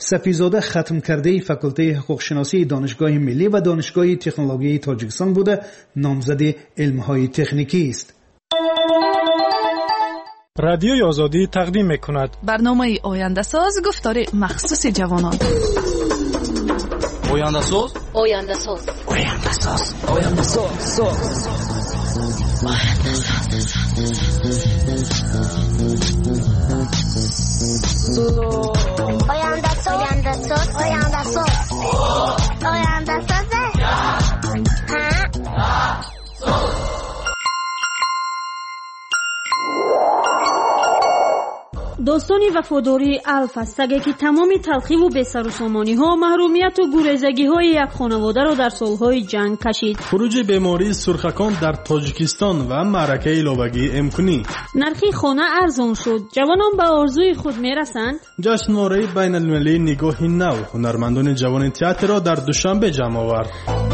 سپیزاده ختم کرده فاکولته حقوق شناسی دانشگاه ملی و دانشگاه تکنولوژی تاجیکستان بوده نامزد علم‌های تکنیکی است. رادیوی آزادی تقدیم می‌کند برنامه آینده ساز گفتار مخصوص جوانان. آینده ساز آینده ساز آینده ساز آینده ساز آینده ساز آینده ساز آینده ساز داستانی وفاداری الف است که تمام تلخی و بی‌سروسامانی ها، محرومیت و گریزگی های یک خانواده را در سالهای جنگ کشید. خروج بیماری سرخکان در تاجیکستان و معرکه لابگی امکنی. نرخی خانه ارزان شد. جوانان به آرزوی خود میرسند. جشنواره بین المللی نگاه نو هنرمندان جوان تئاتر را در دوشنبه جمع آورد.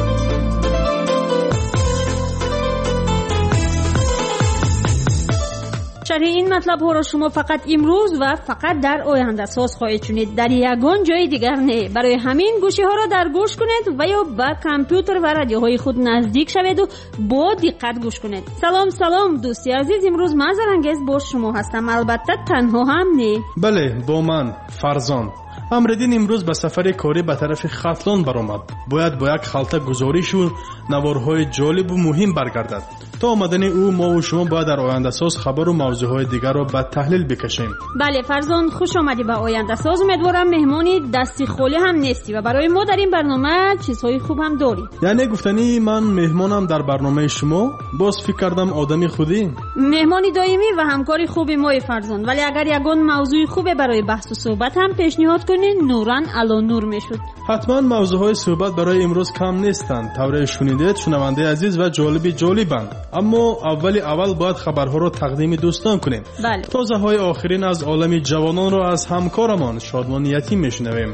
شرح این مطلب ها را شما فقط امروز و فقط در آینده ساز خواهید شنید، در یگان جای دیگر نه. برای همین گوشی ها را در گوش کنید و یا به کامپیوتر و رادیوهای خود نزدیک شوید و با دقت گوش کنید. سلام دوستی عزیز، امروز من زرنگیز با شما هستم، البته تنها هم نه. بله، با من فرزان. امردین امروز به سفر کاری به طرف ختلان برآمد. باید با یک خلطه گزارش و نوارهای جالب و مهم برگردد. تا آمدن او ما و شما باید در آینده ساز خبر و موضوعهای دیگر را به تحلیل بکشیم. بله فرزان، خوش آمدی به آینده ساز. امیدوارم مهمانی دستی خالی هم نیستی و برای ما در این برنامه چیزهای خوب هم داری. یعنی گفتنی من مهمانم در برنامه شما؟ باز فکر کردم آدمی خودی. مهمانی دائمی و همکاری خوبی مای فرزان، ولی اگر یگان موضوع خوبه برای بحث و صحبت هم پیشنهاد کنین نوران علا نور میشد. حتما موضوعهای صحبت برای امروز کم نیستند. طوری شنیدید شنونده عزیز و جالبند. اما اول باید خبرها را تقدیم دوستان کنیم. بله. تازه های آخرین از عالم جوانان را از همکارمان شادمان یتیم میشنویم.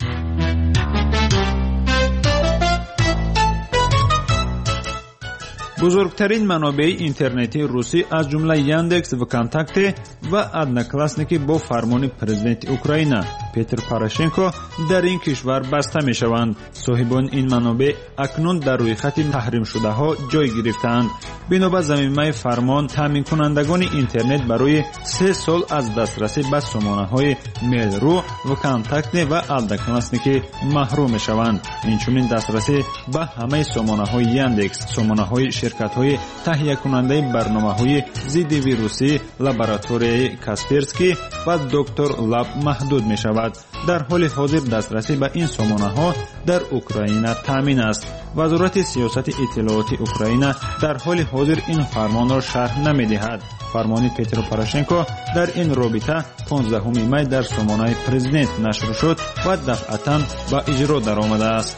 بزرگترین منابع اینترنتی روسی از جمله یاندکس و کانتاکت و ادناکلاسنیکی با فرمان پرزیدنت اوکراین پیتر پوراشنکو در این کشور بسته می شوند. صاحبان این منابع اکنون در روی خط تحریم شده ها جای گرفتند. بنابر ضمیمه فرمان تامین کنندگان اینترنت برای 3 سال از دسترسی به سامانه های میل رو و کانتاکت و ادناکلاسنیکی محروم می شوند. اینچنین دسترسی به همه سامانه های یاندکس، سامانه های شرکت های تهیه کننده برنامه های ضد ویروسی لابراتوری کاسپرسکی و دکتر لاب محدود می شود. در حال حاضر دسترسی به این سامانه ها در اوکراین تامین است. وزارت سیاست اطلاعاتی اوکراین در حال حاضر این فرمان را شرح نمی دهد. فرمان پیتر پوراشنکو در این رابطه 15 می در سامانه پرزیدنت نشر شد و دفعتاً به اجرا درآمده است.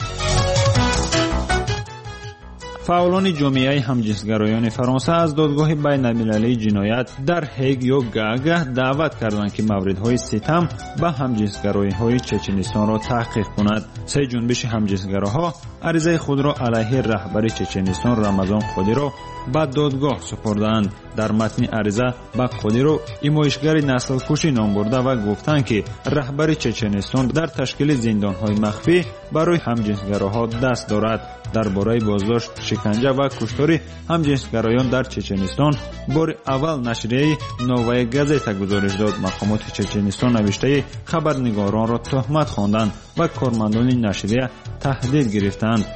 فعالان جامعه همجنسگرایان فرانسه از دادگاه بین المللی جنایت در هگ یا گاگ دعوت کردند که موردهای ستم به همجنسگرایی‌های چچنستان را تحقیق کند. 3 جنبش همجنسگراها عریضه خود را علیه رهبر چچنستان رمضان قادیروف به دادگاه سپردند. در متن عریضه به قادیروف ایمایشگر نسل کشی نام برده و گفتند که رهبر چچنستان در تشکیل زندان‌های مخفی برای همجنسگراها دست دارد. درباره بازداشت، شکنجه و کشتار همجنسگرایان در چچنستان بار اول نشریه نوای گازتا گزارش داد. مقامات چچنستان نوشته خبرنگاران را تهمت خواندند و کارمندان نشریه تهدید گرفتند.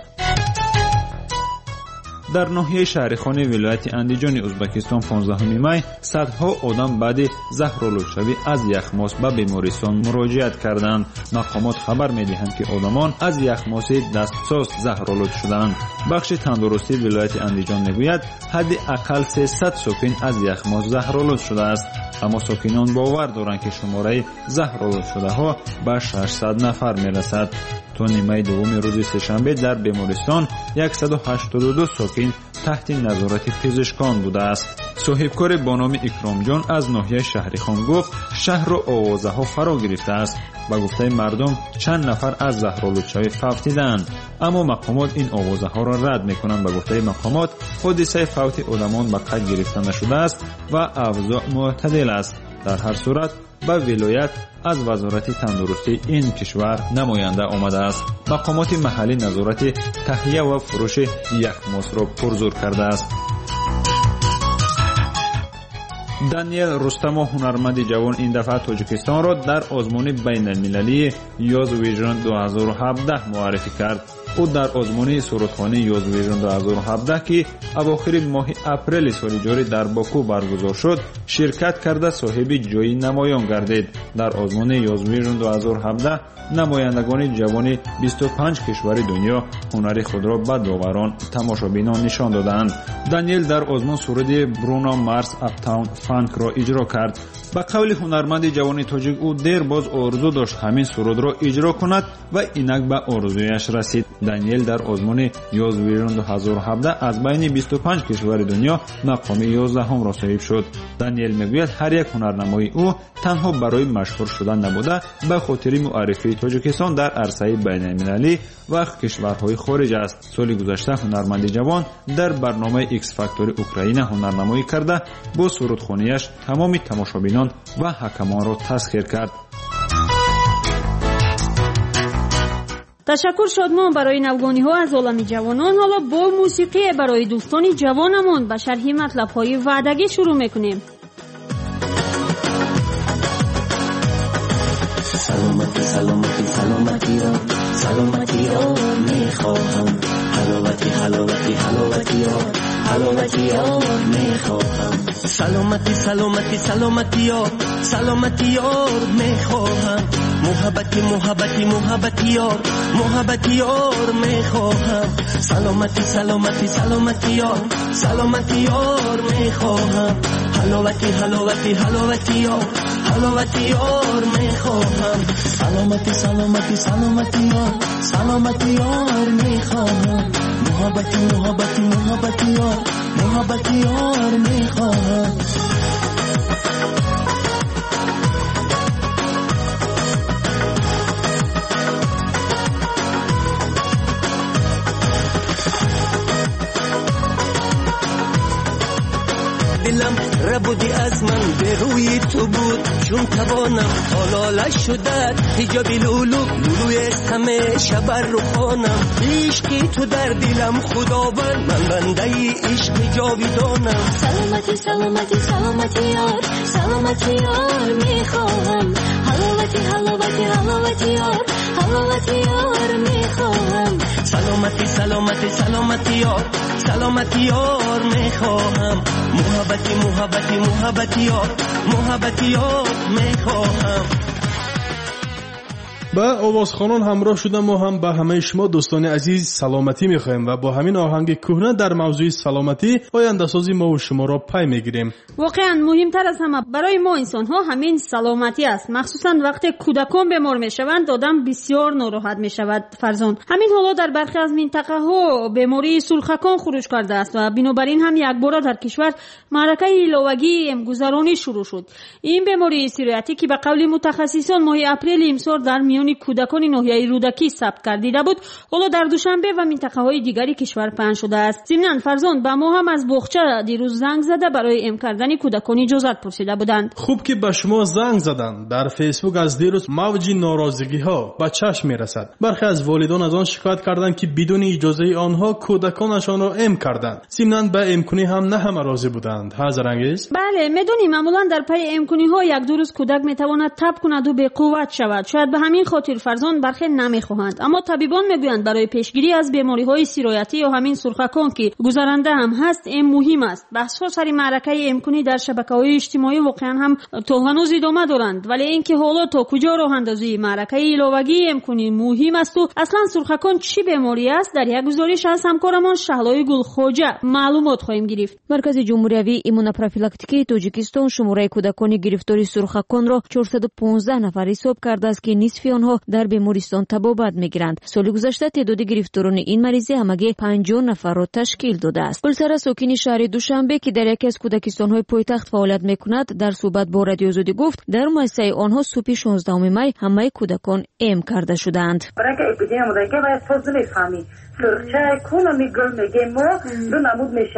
در ناحیه شهرخانه ولایت اندیجان ازبکستان 15 می صدها آدم بعد زهرآلودشوی از یخماس به بیمارستان مراجعت کردند. مقامات خبر می‌دهند که آدمان از یخماس دستساز زهرآلود شدند. بخش تندرستی ولایت اندیجان میگوید حداقل 300 ساکن از یخماس زهرآلود شده است. اما ساکنان باور دارند که شماره زهرآلود شده ها به 600 نفر میرسد. تا نیمه دوم روز سه‌شنبه در بیمارستان 182 ساکن تحت نظارت پزشکان بوده است. صاحبکار با نام اکرام جان از ناحیه شهرخان گفت شهر را آوازه ها فرا گرفته است. با گفته مردم چند نفر از زهرآلودشوی فوت دیدند، اما مقامات این آوازه ها را رد میکنند. با گفته مقامات حادثه فوت آدمان به قید گرفته نشده است و اوضاع معتدل است. در هر صورت به ولایت از وزارت تندرستی این کشور نماینده آمده است. مقامات محلی نظارت تهیه و فروش یخماس را پرزور کرده است. دانیل رستمو هنرمند جوان این دفعه تاجیکستان را در آزمون بین المللی یوز ویژن 2017 معرفی کرد. او در آزمون سرودخوانی یوز ویژن 2017 که اواخر ماه اپریل سال جاری در باکو برگزار شد شرکت کرده صاحب جای نمایان گردید. در آزمون یوز ویژن 2017 نمایندگان جوان 25 کشور دنیا هنر خود را به داوران تماشابینان نشان دادند. دانیل در آزمون سرود برونو مارس اپتاون فانک را اجرا کرد. به قول هنرمند جوان تاجیک او دیر باز آرزو داشت همین سرود را اجرا کند و اینک به آرزویش رسید. دانیل در آزمون یوز ویژن 2017 از بین 25 کشور دنیا مقام 11 هم را صاحب شد. دانیل میگوید هر یک هنرنمای او تنها برای مشهور شدن نبوده به خاطر معرفی تاجیکستان در عرصه بین المللی و کشورهای خارج است. سال گذشته هنرمند جوان در برنامه ایکس فاکتور اوکراین هنرنمایی کرده با سرودخوانیش تمام تماشابینان و حکمان را تسخیر کرد. تشکر شادمان برای نوگانی ها از عالم جوانان. حالا با موسیقی برای دوستان جوانمون به شرح مطلب های وعدگی شروع میکنیم. سلامتی سلامتی سلامتی را سلامتی را میخواهم حلاوتی حلاوتی حلاوتی را حلاوتی را میخواهم سلامتی سلامتی سلامتی را سلامتی را میخواهم محبتی محبتی محبتی یار محبتی یار میخواهم سلامتی سلامتی سلامتی یار سلامتی یار میخواهم حلاوتی حلاوتی حلاوتی یار حلاوتی یار میخواهم سلامتی سلامتی سلامتی یار سلامتی یار میخواهم محبتی محبتی محبتی یار محبتی یار میخواهم دلم ربودی از من به روی تو بود چون توانم حالا شدت حجاب لولو لولوی است همیشه بر روخانم عشقی تو در دلم خداوند من بنده عشق جاویدانم سلامتی سلامتی سلامتی یار سلامتی یار میخواهم حلاوتی حلاوتی حلاوتی یار حلاوتی یار میخواهم سلامتی سلامتی سلامتی یار سلامتی یار میخواهم محبتی محبتی محبتی یار محبتی یار میخواهم. با آوازخوانان همراه شدم ما هم به همه شما دوستان عزیز سلامتی میخوایم و با همین آهنگ کهنه در موضوع سلامتی آینده سازی ما و شما را پی میگیریم. واقعا مهمتر از همه برای ما انسان ها همین سلامتی است. مخصوصا وقتی کودکان بیمار میشوند آدم بسیار ناراحت میشود. فرزان همین حالا در برخی از منطقه ها بیماری سلخکان خروج کرده است و بنابراین هم یک بار در کشور معرکه ایلاوگی امگذرانی شروع شد. این بیماری سیریاتی که به قول متخصصان ماه اپریل امسال در میان کودکان ناحیه رودکی ثبت گردیده بود حالا در دوشنبه و منطقه های دیگری کشور پهن شده است. ضمناً فرزان با ما هم از باغچه دیروز زنگ زده برای ام کردن کودکان اجازت پرسیده بودند. خوب که به شما زنگ زدن. در فیسبوک از دیروز موج ناراضگی ها به چشم میرسد. برخی از والدان از آن شکایت کردند که بدون اجازه آنها کودکانشان را ام کردند. ضمناً به امکنی هم نه همه راضی بودند. حاضر انگیز؟ بله میدونیم معمولا در پی امکنی ها یک دو روز کودک میتواند تب کند و به قوت شود. شاید به همین خاطر فرزان برخی نمیخواهند، اما طبیبان میگویند برای پیشگیری از بیماری های سیریاتی یا همین سرخکان که گذرنده هم هست این مهم است. بحث ها سر معرکه امکنی در شبکه‌های اجتماعی واقعا هم تا هنوز ادامه دارند، ولی اینکه حالا تا کجا راه اندازی معرکه ایلاوگی امکنی مهم است و اصلا سرخکان چی بیماری است در یک گزارش از همکارمان شهلای گلخواجه معلومات خواهیم گرفت. مرکز جمهوری ایمونوپروفیلاکتیکی تاجیکستان شماره کودکان گرفتاری سرخکان را 415 نفر حساب کرده است که نصف آنها در بیمارستان طبابت میگیرند. سال گذشته تعداد گرفتاران این مریضی همگی 50 نفر را تشکیل داده است. گلسره ساکن شهر دوشنبه که در یکی از کودکستان‌های پایتخت فعالیت میکند در صحبت با رادیو آزادی گفت در مؤسسه آنها صبح 16 می همه کودکان ام کرده شدند. برای اپیدمی باید توضیح بفهمی سرخچه کونو میگل میگه ما دو نمود میشوه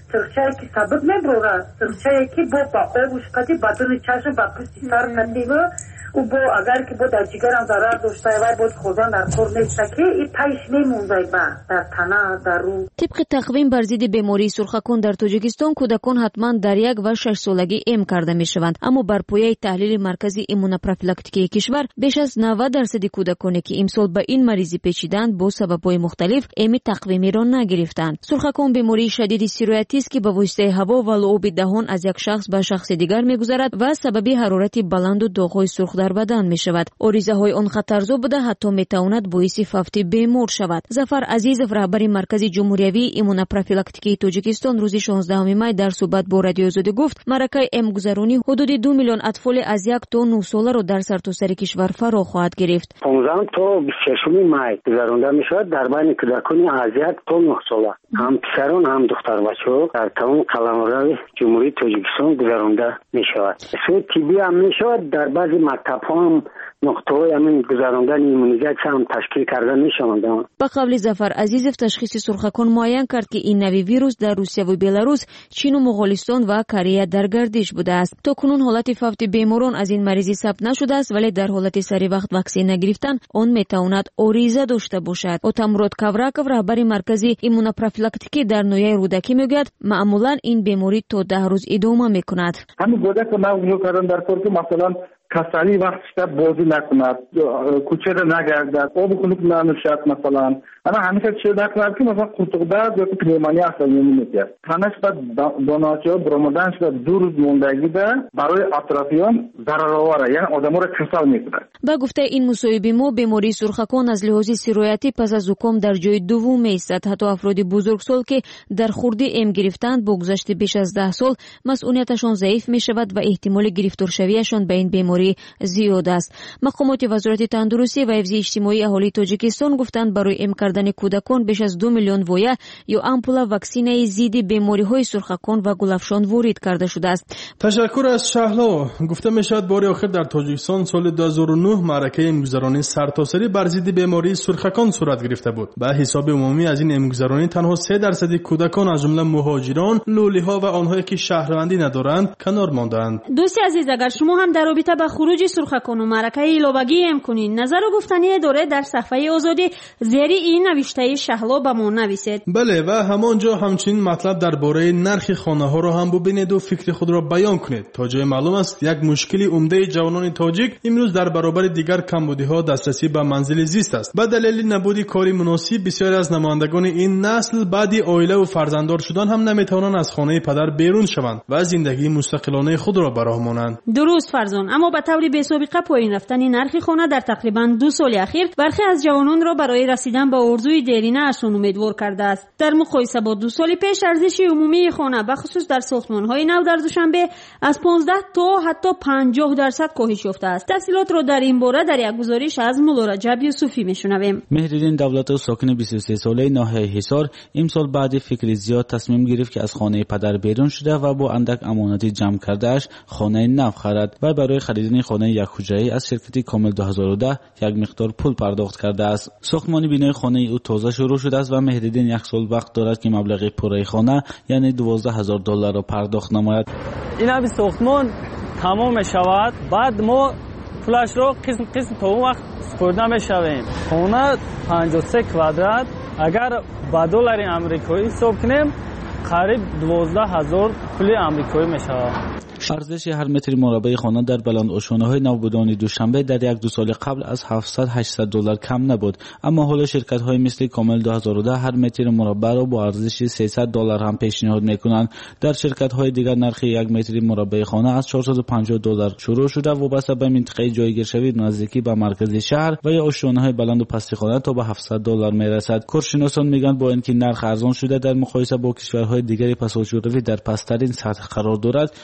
سرچه‌ای که سبب میبره سرچه‌ای که با آبش کدی بدون چشم با پشت سر کدی و با اگر که با در جگر هم ضرر داشته و بود خودان در خور نیست که این تایش میمونده در تنه در رو. طبق تقویم بر ضد بیماری سرخکون در تاجیکستان کودکان حتما در 1 و 6 سالگی ام کرده میشوند، اما بر پایه تحلیل مرکزی ایمونوپروفیلاکتیکی کشور بیش از 90% کودکانی که امسال به این مریضی پیچیدند با سبب‌های مختلف ام تقویمی را نگرفتند. سرخکون بیماری شدید سیرویاتی است که به واسطه هوا و لعاب دهان از یک شخص به شخص دیگر میگذرد و سبب حرارت بلند و داغ‌های سرخ در بدن می شود. آریزه‌های آن خطرزا بوده حتی می تواند باعث فوت بیمار شود. ظفر عزیزов رهبر مرکز جمهوریوی ایمونوپروفیلاکتیکی تاجیکستان روز 16 می در صحبت با رادیو آزادی گفت مرکه ام گذرانی حدود 2 میلیون اطفال از 1 تا 9 ساله را در سرتاسر کشور فرا خواهد گرفت. 15 تا 26 می گذرانده می شود در بین کودکان از 1 تا 9 ساله. هم پسران هم دختر بچه‌ها در تمام قلمرو جمهوری تاجیکستان گذرانده می شود. سوء طبی هم می شود در بعضی مکتب‌ها هم نقطه‌های همین گذراندن ایمونیزاسیون هم تشکیل کرده میشوند. با قبل ظفر عزیزов تشخیص سرخکون معین کرد که این نوی ویروس در روسیه و بلاروس، چین و مغولستان و کره در گردش بوده است. تا کنون حالت فوت بیماران از این مریضی ثبت نشده است، ولی در حالت سری وقت واکسن نگرفتن آن میتواند آریزه داشته باشد. اوتامرود کاوراکov رهبر مرکزی ایمونوپروفیلاکتیکی در نویای رودکی میگوید معمولا این بیماری تا 10 روز ادامه میکند. همین بوده که ما کردن در کار که مثلا کسانی وقتش بازی نکند، کوچه را نگردد، آب خنک ننوشد مثلا. اما همیشه چه نکند که مثلا قرطق درد یا پنیمونیا اصلا نمیاد. تنش بعد دانه‌ها برآمدنش بعد 2 روز موندگی ده برای اطرافیان ضررآور، یعنی آدم‌ها را کسل می‌کند. با گفته این مصاحبه ما بیماری سرخکون از لحاظ سیرویاتی پس از زکام در جای دوم ایستاد. حتی افراد بزرگسال که در خورده ام گرفتند با گذشت بیش از 10 سال مسئولیتشان ضعیف می‌شود و احتمال گرفتار شویشان به این بیماری زیاد است. مقامات وزارت تندرستی و حفظ اجتماعی اهالی تاجیکستان گفتند برای ام کردن کودکان بیش از 2 میلیون وایه یا آمپول واکسینه ضد بیماری‌های سرخکون و گلفشان وارد کرده شده است. تشکر از شهلا. گفته میشد بار آخر در تاجیکستان سال 2009 معرکه امگذرانی سرتاسری بر ضد بیماری سرخکون صورت گرفته بود. به حساب عمومی از این امگذرانی تنها 3% کودکان از جمله مهاجران، لولی‌ها و آنهایی که شهروندی ندارند کنار ماندند. دوستی عزیز اگر شما هم در رابطه با خروج سرخکون و معرکه ایلوبگی کنین نظر و گفتنی داره در صفحه آزادی زیر این نوشته شهلا به ما نویسید. بله و همانجا همچنین مطلب درباره نرخ خانه‌ها را هم ببینید و فکر خود را بیان کنید. تا جای معلوم است یک مشکلی عمده جوانان تاجیک امروز در برابر دیگر کمبودی‌ها دسترسی به منزل زیست است. به دلیل نبود کاری مناسب بسیاری از نمایندگان این نسل بعد عائله و فرزنددار شدن هم نمیتوانند از خانه پدر بیرون شوند و زندگی مستقلانه خود را به راه مانند. درست فرزان، اما به طور بی‌سابقه پایین رفتن نرخ خانه در تقریبا 2 سال اخیر برخی از جوانان را برای رسیدن به آرزوی دیرینه اشون امیدوار کرده است. در مقایسه با 2 سال پیش ارزش عمومی خانه به خصوص در ساختمان‌های نو در دوشنبه از 15 تا حتی 50% کاهش یافته است. تفصیلات را در این باره در یک گزارش از مولا رجب یوسفی میشنویم. مهرالدین دولت ساکن 23 ساله ناحیه حصار امسال بعد فکر زیاد تصمیم گرفت که از خانه پدر بیرون شده و با اندک امانتی جمع کردهش خانه نو خرید و برای خریدن خانه یک حجره‌ای از شرکت کامل 2010 یک مقدار پول پرداخت کرده است. ساختمان بینای خانه او تازه شروع شده است و مهرالدین یک سال وقت دارد که مبلغ پوره خانه یعنی $12,000 را پرداخت نماید. این همین ساختمان تمام شود بعد ما پولش رو قسم تا اون وقت سپرده میشویم. خانه 53 کوادرات اگر با دلار آمریکایی حساب کنیم قریب 12,000 پول آمریکایی میشود. ارزش هر متر مربع خانه در بلند آشانه‌های نوبودان دوشنبه در 1-2 سال قبل از $700-800 کم نبود، اما حالا شرکت‌های مثل کامل 2010 هر متر مربع را با ارزش $300 هم پیشنهاد می‌کنند. در شرکت‌های دیگر نرخ 1 متر مربع خانه از $450 شروع شده و وابسته به منطقه جایگیرشوی نزدیکی به مرکز شهر و یا آشانه‌های بلند و پست خانه تا به $700 می‌رسد. کارشناسان میگن با اینکه نرخ ارزان شده در مقایسه با کشورهای دیگر پساجوروی در پست‌ترین سطح قرار دارد، باز هم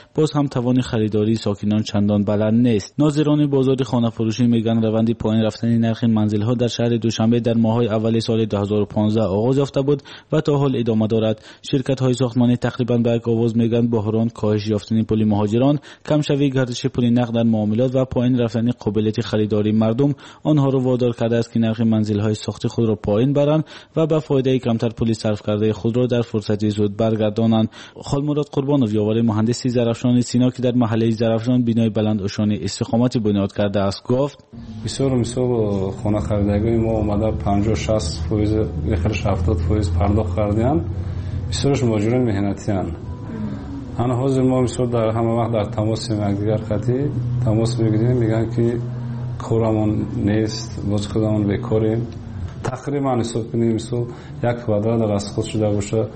هم توان خریداری ساکنان چندان بلند نیست. ناظران بازار خانه فروشی میگن روند پایین رفتن نرخ منزل‌ها در شهر دوشنبه در ماه‌های اول سال 2015 آغاز یافته بود و تا حال ادامه دارد. شرکت‌های ساختمانی تقریباً به یک آواز میگن بحران، کاهش یافتن پول مهاجران، کمشوی گردش پول نقد در معاملات و پایین رفتن قابلیت خریداری مردم آنها را وادار کرده است که نرخ منزل‌های ساخت خود را پایین برند و به فایده کمتر پول صرف کرده خود را در فرصتی زود برگردانند. خالمراد قربانov یاور مهندسی ظرفشان سینا که در محله ظرفشان بینای بلند اوشانی استقامتی بنیاد کرده است گفت: بسیار مثال خانه خریدگی ما اومده 50-60% بخرش 70% پرداخت کردیم. بسیارش ماجرای مهنتی ان. انا حاضر ما مثال در همه وقت در تماس دیگر خطی تماس میگیریم، میگن که کارمون نیست، باز خودمون بیکاریم. تقریبا حساب کنیم مثال یک کوادرات در از خود شده باشه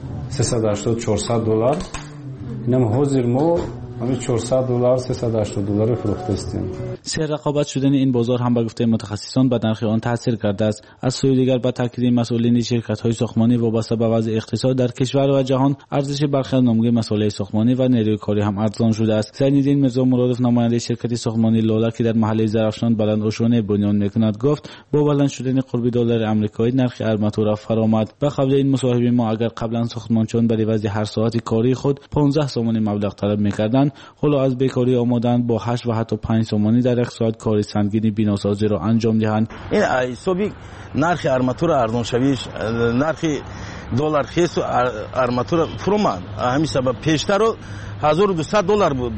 $380-400. اینم حاضر ما همین $400 $380 فروخته استیم. سر رقابت شدن این بازار هم به گفته متخصصان به نرخ آن تاثیر کرده است. از سوی دیگر به تاکید مسئولین شرکت‌های ساختمانی وابسته به وضع اقتصاد در کشور و جهان، ارزش برخی از نمونه مسائل ساختمانی و نیروی کاری هم ارزان شده است. زین‌الدین میرزا مرادov نماینده شرکت ساختمانی لاله که در محله ظرفشان بلند اوشانی بنیان میکند گفت: با بلند شدن قرب دلار آمریکایی نرخ آرماتور فرآمد. به قبل این مصاحبه ما اگر قبلا ساختمانچیان برای وضع هر ساعت کاری خود 15 سومانی مبلغ طلب می‌کردند، حالا از بیکاری آمدند با 8 و حتی 5 سومانی در یک ساعت کاری سنگینی بیناسازی را انجام دهند. این حسابی نرخ آرماتور ارزان شویش، نرخ دلار خیس آرماتور فرومد. همین سبب پیشتر $1200 بود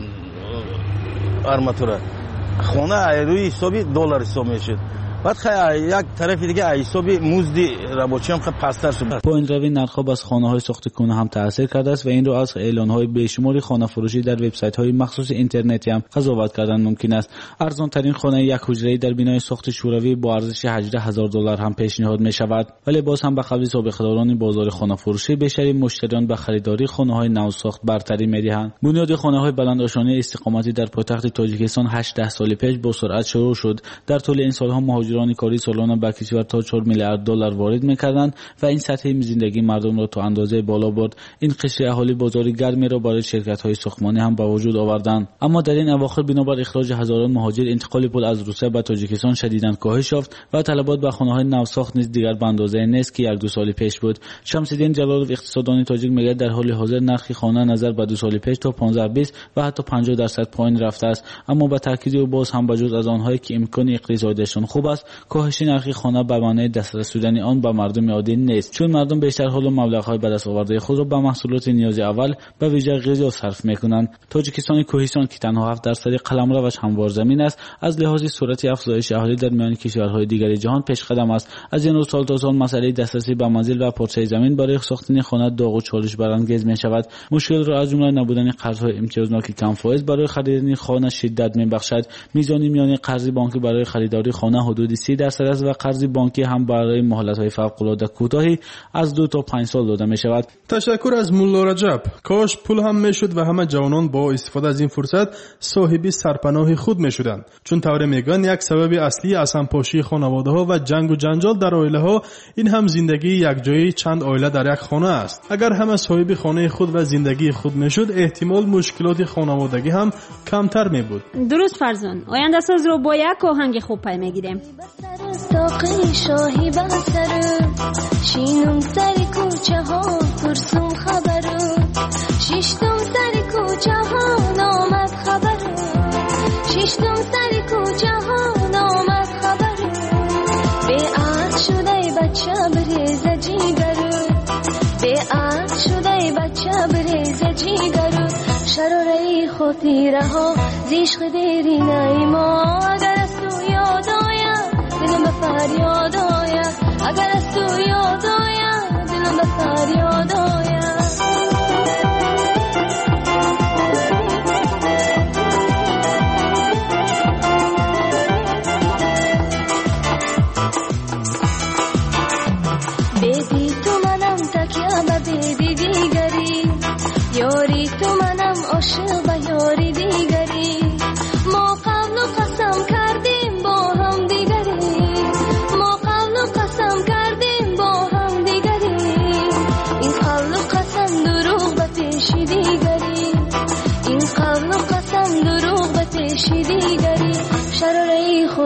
آرماتور. خانه روی حسابی دلار حساب میشد. بعد یک طرف دیگه حسابی مزد رابطی هم پستر شد. پایین روی نرخ‌ها بس خانه‌های ساخت کنه هم تاثیر کرده است و این رو از اعلان‌های بیشماری خانه فروشی در وبسایت‌های مخصوص اینترنتی هم قضاوت کردن ممکن است. ارزان ترین خانه یک حجره‌ای در بنای ساخت شوروی با ارزش $18,000 هم پیشنهاد می‌شود، ولی باز هم به قبل سابقه‌داران بازار خانه فروشی بیشتر مشتریان به خریداری خانه‌های نو ساخت برتری می‌دهند. بنیاد خانه‌های بلند اوشانی استقامتی در پایتخت تاجیکستان 18 سال پیش با سرعت شروع شد. در طول این سال‌ها مهاجران کاری سالانه به کشور تا $4 میلیارد وارد می‌کردند و این سطح زندگی مردم را تا اندازه بالا برد. این قشر اهالی بازار گرمی را برای شرکت‌های ساختمانی هم به وجود آوردند. اما در این اواخر بنابر اخراج هزاران مهاجر انتقال پول از روسیه به تاجیکستان شدیداً کاهش یافت و طلبات به خانه‌های نوساخت نیز دیگر به اندازه نیست که 1-2 سال پیش بود. شمس‌الدین جلالov اقتصاددان تاجیک میگه در حال حاضر نرخ خانه نظر به 2 سال پیش تا 15-20 و حتی 50% پایین رفته است، اما با تاکید او باز هم بجز از آنهایی که امکان اقتصادیشان خوب است، کاهش نرخ خانه به معنای دسترس شدن آن به مردم عادی نیست، چون مردم بیشتر حالا مبلغ‌های به دست آورده خود را به محصولات نیاز اول به ویژه غذا صرف می‌کنند. تاجیکستان کوهستان که تنها 7% قلمروش هموار زمین است، از لحاظ سرعت افزایش اهالی در میان کشورهای دیگر جهان پیشقدم است. از این روز سال تا سال مسئله دسترسی به منزل و پارچه زمین برای ساختن خانه داغ و چالش برانگیز می‌شود. مشکل را از جمله نبودن قرض‌های امتیازناک کم فایز برای خریدن خانه شدت می‌بخشد. میزان میانه قرض بانکی برای خریداری خانه حدود 30% است و قرض بانکی هم برای مهلت‌های فوق‌العاده کوتاهی از 2 تا 5 سال داده می‌شود. تشکر از مولا رجب. کاش پول هم میشد و همه جوانان با استفاده از این فرصت صاحب سرپناه خود میشدند، چون طور میگن یک سبب اصلی از همپاشی خانواده‌ها و جنگ و جنجال در عائله‌ها این هم زندگی یک جایی چند عائله در یک خانه است. اگر همه صاحب خانه خود و زندگی خود میشد، احتمال مشکلات خانوادگی هم کمتر میبود. درست فرزان. آینده ساز رو با یک آهنگ خوب پی میگیریم. ساقی شاهی بسر شینم سری کوچه ها پرسون خبر شیشتم سری کوچه ها نامد خبر شیشتم سری کوچه ها نامد خبر به عاد شده بچه بریزه جیگر به عاد شده بچه بریزه جیگر شراره خطیره ها زیشق دیری نیما اگر از تو یاد آید دلم به فریاد آید اگر از تو یاد آید دلم به فریاد آید بیدی تو منم تکیه به بیدی دیگری یاری تو منم عاشق به یاری دیگری ما قبل قسم کردیم با هم دیگری ما قبل قسم کردیم با هم دیگری این قبل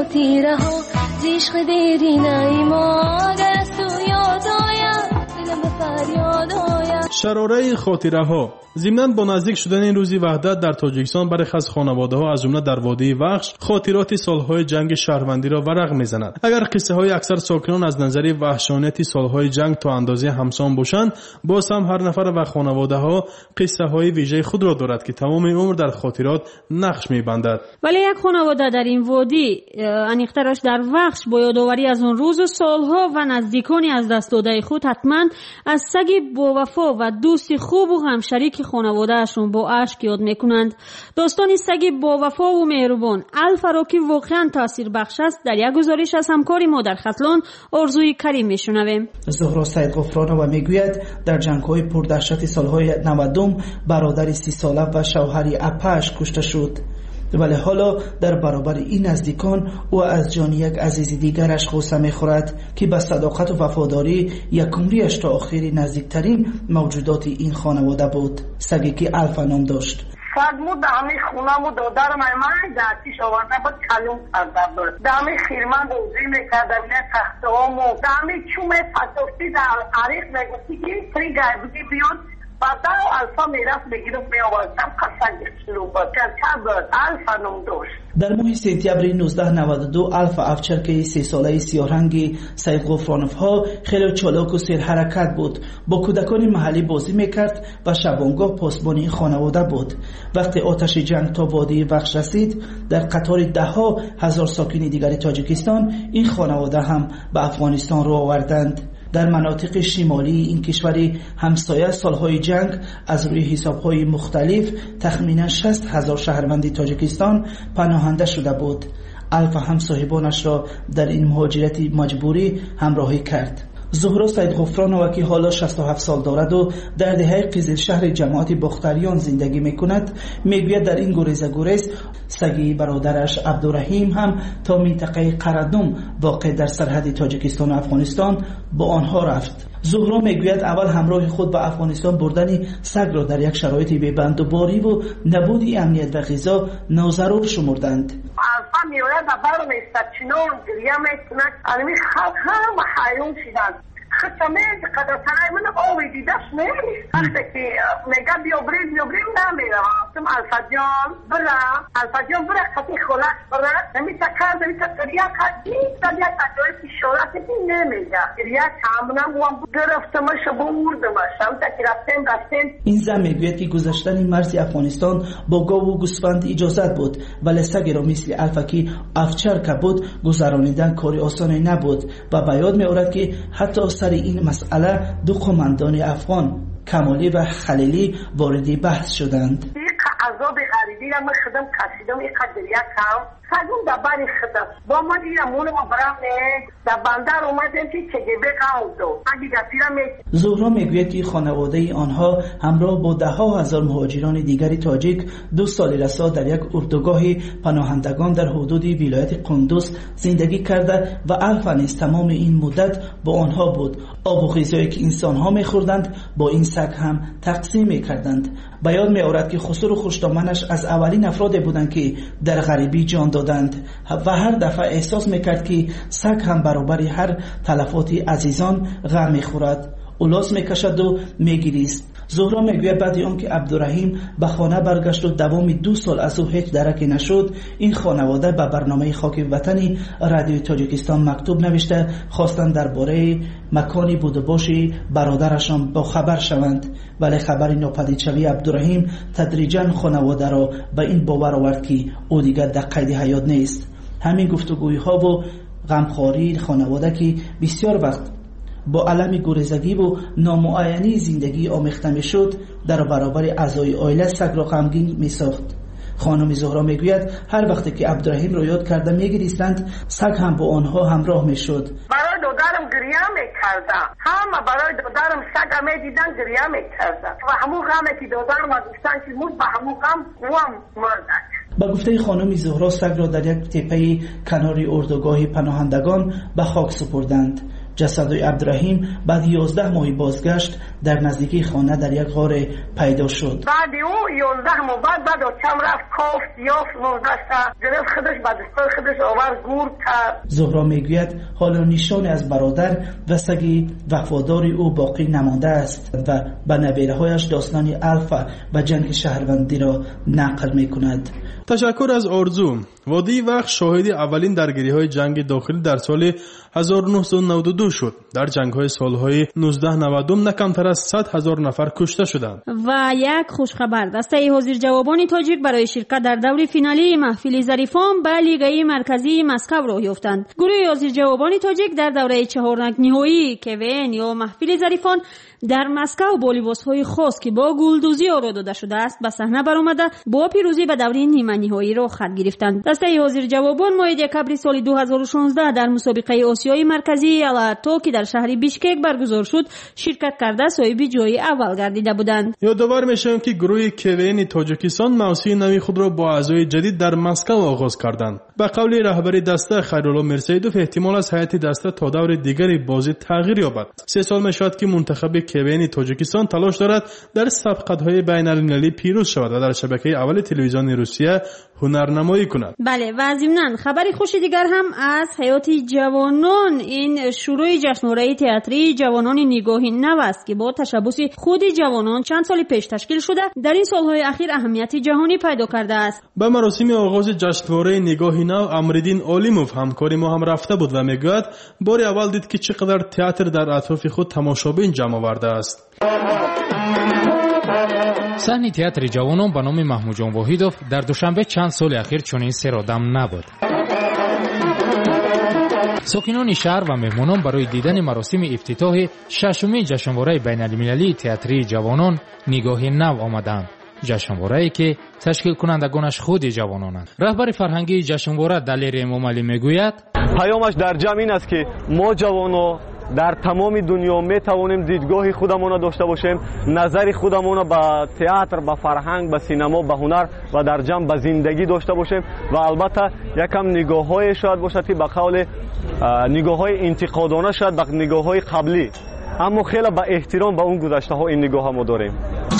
خاطره ها زیشق دیری نیما اگر از تو یاد آید دلم به فریاد آید. شراره خاطره ها ضمناً با نزدیک شدن روزی وحدت در تاجیکستان برخی از خانواده‌ها از جمله در وادی وخش خاطرات سالهای جنگ شهروندی را ورق می‌زنند. اگر قصه های اکثر ساکنان از نظر وحشانیت سالهای جنگ تا اندازه همسان باشند، باز هم هر نفر و خانواده‌ها قصه های ویژه خود را دارد که تمام عمر در خاطرات نقش می‌بندد. ولی یک خانواده در این وادی انیخترش در وخش با یادآوری از اون روز و سالها و نزدیکانی از دست داده خود حتما از سگی با وفا و دوستی خوب و همشریک خانواده‌اشون با اشک یاد میکنند. داستان سگ با وفا و مهربان الفا را که واقعا تاثیر بخش است در یک گزارش از همکاری ما در ختلان آرزوی کریم میشنویم. زهرا سیدغفرانова میگوید در جنگ‌های پردهشت سالهای 90 برادر 30 ساله و شوهری اپاش کشته شد. ولی حالا در برابر این نزدیکان او از جان یک عزیز دیگرش غصه می‌خورد که به صداقت و وفاداری یک عمریش تا آخر نزدیکترین موجودات این خانواده بود. سگی که الفا نام داشت. سگمو دامی خونمو دادر من دستیش آورده بود کلوم کرده بود. دامی خیرمن دوزی میکرده بینه تختهامو دامی چومه پسوفتی در عریق نگوستی که سری گربودی بیاد بعد الفا میرفت بگیرم میآوردم قصد گفتلو بود که بود الفا نام داشت. در ماه سپتامبر 1992 الفا افچر که 3 ساله سیاه‌رنگ سیدغفرانوف ها خیلی چالاک و سرحرکت بود. با کودکان محلی بازی میکرد و شبانگاه پاسبانی خانواده بود. وقتی آتش جنگ تا وادی وخش رسید در قطار ده‌ها هزار ساکن دیگر تاجیکستان این خانواده هم به افغانستان رو آوردند. در مناطق شمالی این کشور همسایه سالهای جنگ از روی حسابهای مختلف تخمینا 60,000 شهروند تاجیکستان پناهنده شده بود. الفا هم صاحبانش را در این مهاجرت مجبوری همراهی کرد. زهرا سیدغفرانова که حالا 67 سال دارد و در دهه قزل شهر جماعت باختریان زندگی میکند میگوید در این گریز سگی برادرش عبدالرحیم هم تا منطقه قردم واقع در سرحد تاجیکستان و افغانستان با آنها رفت. زهرا میگوید اول همراه خود به افغانستان بردن سگ را در یک شرایط بند و باری و نبود امنیت و غذا ناضرور شمردند. الفا میوید بر میستد چنون گریه میکنند علمی خلق هم حیون شدند ختمه قدرتنای من آوی دیدش نیست وقتی که میگه بیابریم نمیرم الفا جان برا قطعی خلاص برا نمیتا کرد نمیتا گریه کرد نیست در یک ادوی پیشورتی نمیگه گریه کامنم هم گرفتمش بردمش هم تا که رفتیم. این زن میگوید که گذشتن مرز افغانستان با گاو و گوسفند اجازت بود ولی سگ را مثل الفا که افچر که بود گذرانیدن کاری آسانی نبود و به یاد میآورد که حتی سر این مسئله دو قماندان افغان کمالی و خلیلی وارد بحث شدند. این عذاب غریبی را من خودم کشیدم این قدریه کم سگون در باری خودم با ما دیگه مول ما برامه در بندر اومدیم که چگبه قاو دو اگه گفیرم زهرا میگوید که خانواده آنها همراه با 10,000 مهاجران دیگری تاجیک 2 سال رسا در یک اردوگاه پناهندگان در حدود ولایت قندوز زندگی کرده و الفا نیز تمام این مدت با آنها بود. آب و غذایی که انسانها میخوردند با این سگ هم تقسیم میکردند. بیان میآورد که خسرو خوشدامنش از اولین افراد بودند که در غریبی جان دادند و هر دفعه احساس میکرد که سگ هم برابر هر تلفات عزیزان غم میخورد. اولاس میکشد و میگریست. زهرا میگوید بعد آنکه عبدالرحیم به خانه برگشت و دوام 2 سال از او هیچ درکی نشد این خانواده به برنامه خاک وطنی رادیوی تاجیکستان مکتوب نوشته خواستند درباره مکانی بود و باشی برادرشان با خبر شوند ولی خبر ناپدید شوی عبدالرحیم تدریجا خانواده را به این باور آورد که او دیگر در قید حیات نیست. همین گفتگوی ها و غمخواری خانواده که بسیار وقت با علم گریزگی و نامعینی زندگی آمیخته میشد در برابر اعضای عائله سگ را غمگین میساخت. خانم زهرا میگوید هر وقتی که عبدالرحیم را یاد کرده میگریستند سگ هم با آنها همراه میشد. برای دادرم گریه میکردم همه برای دادرم سگ میدیدن گریه میکردن و همون غمه که دادرم گفتن که مود به همون غم هم مردن. با گفته خانم زهرا سگ را در یک تپه کنار اردوگاه پناهندگان به خاک سپردند. جسد عبدالرحیم بعد 11 ماه بازگشت در نزدیکی خانه در یک غار پیدا شد. بعد او 11 ماه بعد چم رفت کافت یافت 19 تا گرفت خودش به دستای خودش آورد گور کرد. زهرا میگوید حال و نشانی از برادر و سگی وفاداری او باقی نمانده است و به نویره‌هایش داستان الف و جنگ شهروندی را نقل میکند. تشکر از آرزو. وادی وقت شاهد اولین درگیری‌های جنگ داخلی در سال 1992 شد. در جنگ‌های سال‌های 1992 نه کمتر از 100,000 نفر کشته شدند. و یک خوشخبر، دسته حاضر جوابان تاجیک برای شرکت در دور فینالی محفل ظریفان به لیگ مرکزی مسکو راه یافتند. گروه حاضر جوابان تاجیک در دوره چهاررنگ نهایی کوین یا محفل ظریفان در مسکو با لباس‌های خاص که با گلدوزی آرا داده شده است به صحنه برآمده با پیروزی به دوره نیمه نهایی را خط گرفتند. دسته حاضر جوابان ماه دکمبر سال 2016 در مسابقه آسیای مرکزی الاتو که در شهر بیشکک برگزار شد شرکت کرده صاحب جای اول گردیده بودند. یادآور میشویم که گروه کوین تاجیکستان موسم نوی خود را با اعضای جدید در مسکو آغاز کردند. به قول رهبر دسته خیرالله میرسیدوف احتمال است هیئت دسته تا دور دیگری بازی تغییر یابد. 3 سال میشود که منتخب کوین تاجیکستان تلاش دارد در سبقت‌های بین‌المللی پیروز شود و در شبکه اول تلویزیون روسیه هنرنمایی کند. بله و ضمناً خبری خوشی دیگر هم از حیات جوانان این شروع جشنواره تئاتری جوانان نگاهی نو است که با تشبث خود جوانان چند سال پیش تشکیل شده در این سالهای اخیر اهمیت جهانی پیدا کرده است. به مراسم آغاز جشنواره نگاهی نو امردین علیموف همکار ما هم رفته بود و میگوید بار اول دید که چقدر تئاتر در اطراف خود تماشابین جمع آورده است. صحنه تئاتر جوانان به نام محمود جان واحدوف در دوشنبه چند سال اخیر چنین سرآدم نبود. ساکنان شهر و مهمانان برای دیدن مراسم افتتاح ششمین جشنواره بین‌المللی تئاتری جوانان نگاهی نو آمدند. جشنواره‌ای که تشکیل کنندگانش خود جوانانند. رهبر فرهنگی جشنواره دلیر امامعلی میگوید پیامش در جمع این است که ما جوانان در تمام دنیا می توانیم دیدگاه خودمون را داشته باشیم، نظر خودمون را به تئاتر، به فرهنگ، به سینما، به هنر و در جمع به زندگی داشته باشیم و البته یکم نگاه‌های شاید باشد که به قول نگاه‌های انتقادانه شاید به نگاه‌های قبلی، اما خیلی با احترام به اون گذشته‌ها این نگاه ما داریم.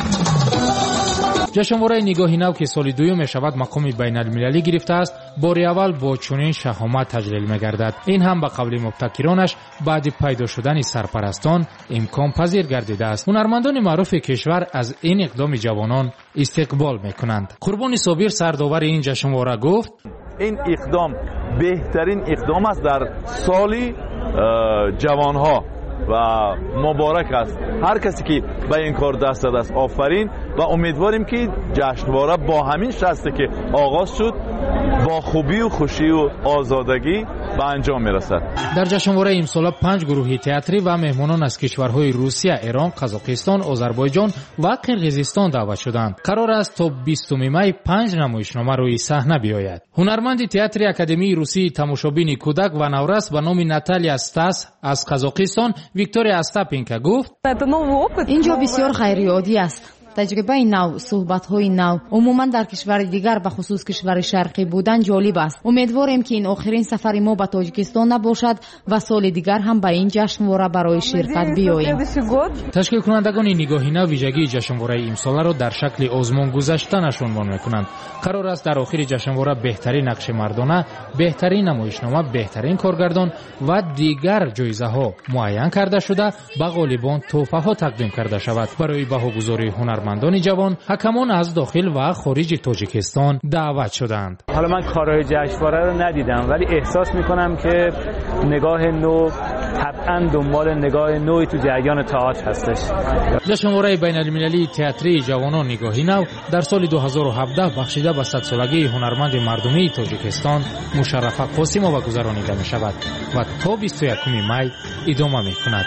جشنواره نگاهی نو که سال دوم می شود مقام بین المللی گرفته است بار اول با چنین شهامت تجلیل می گردد. این هم به قول مبتکرانش بعد پیدا شدن سرپرستان امکان پذیر گردیده است. هنرمندان معروف کشور از این اقدام جوانان استقبال می کنند. قربانی صابر سرداور این جشنواره گفت این اقدام بهترین اقدام است در سالی جوانها و مبارک است. هر کسی که به این کار دست داده است آفرین و امیدواریم که جشنواره با همین شسته که آغاز شد با خوبی و خوشی و آزادگی به انجام میرسد. در جشنواره امسال 5 گروه تئاتری و مهمانان از کشورهای روسیه، ایران، قزاقستان، آذربایجان و قرقیزستان دعوت شدند. قرار است تا 20 می 5 نمایشنامه روی صحنه بیاید. هنرمند تئاتر اکادمی روسی تماشابین کودک و نورس به نام ناتالیا استاس از قزاقستان ویکتوریا استاپینکا گفت اینجا بسیار خیریادی است. تجربه نو، صحبت‌های نو، عموما در کشور دیگر به خصوص کشور شرقی بودن جالب است. امیدواریم که این آخرین سفر ما به تاجیکستان نباشد و سال دیگر هم به این جشنواره برای شرکت بیاییم. تشکیل کنندگان نگاهی نو ویژگی جشنواره امسال را در شکل آزمون گذشته نشان می‌کنند. قرار است در آخر جشنواره بهترین نقش مردانه، بهترین نمایشنامه، بهترین کارگردان و دیگر جایزه‌ها معین کرده شده به غالبان تحفه‌ها تقدیم کرده شود. برای بهاگذاری هنرمندان جوان حکمان از داخل و خارج تاجیکستان دعوت شدند. حالا من کارهای جشنواره رو ندیدم ولی احساس میکنم که نگاه نو طبعا دنبال نگاه نوعی تو جریان تئاتر هستش. جشنواره بین‌المللی تئاتری جوانان نگاهی نو در سال 2017 بخشیده به 100 سالگی هنرمند مردمی تاجیکستان مشرفه قاسمووا گذرانیده می شود و تا 21 می ادامه می کند.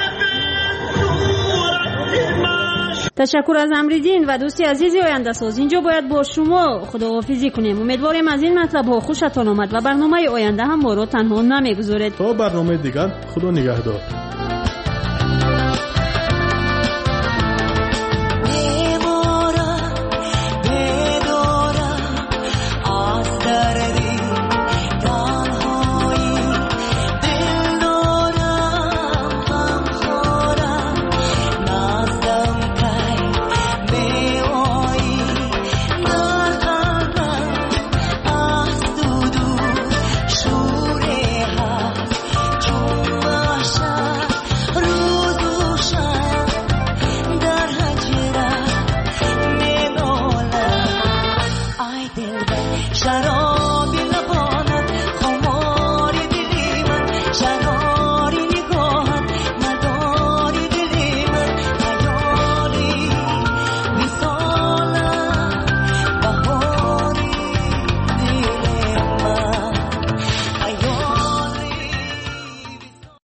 تشکر از امریدین و دوستی عزیزی آینده ساز. اینجا باید با شما خداحافظی کنیم. امیدواریم از این مطلب ها خوشتان آمد و برنامه آینده هم ما رو تنها نمیگذارید. تا برنامه دیگر خدا نگهدار.